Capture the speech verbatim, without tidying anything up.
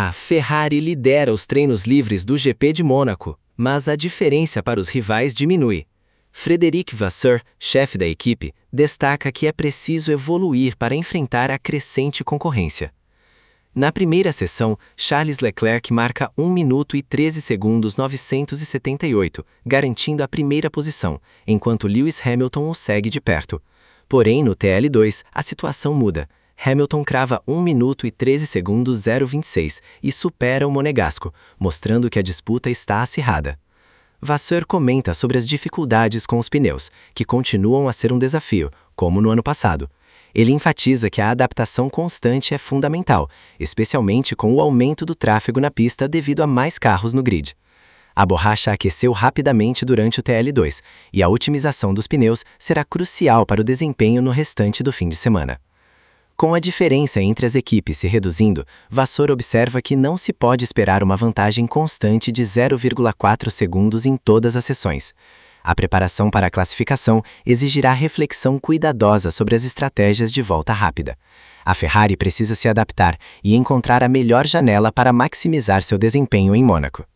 A Ferrari lidera os treinos livres do G P de Mônaco, mas a diferença para os rivais diminui. Frédéric Vasseur, chefe da equipe, destaca que é preciso evoluir para enfrentar a crescente concorrência. Na primeira sessão, Charles Leclerc marca um minuto e treze segundos novecentos e setenta e oito, garantindo a primeira posição, enquanto Lewis Hamilton o segue de perto. Porém, no T L dois, a situação muda. Hamilton crava um minuto e treze segundos zero vinte e seis e supera o monegasco, mostrando que a disputa está acirrada. Vasseur comenta sobre as dificuldades com os pneus, que continuam a ser um desafio, como no ano passado. Ele enfatiza que a adaptação constante é fundamental, especialmente com o aumento do tráfego na pista devido a mais carros no grid. A borracha aqueceu rapidamente durante o T L dois, e a otimização dos pneus será crucial para o desempenho no restante do fim de semana. Com a diferença entre as equipes se reduzindo, Vasseur observa que não se pode esperar uma vantagem constante de zero vírgula quatro segundos em todas as sessões. A preparação para a classificação exigirá reflexão cuidadosa sobre as estratégias de volta rápida. A Ferrari precisa se adaptar e encontrar a melhor janela para maximizar seu desempenho em Mônaco.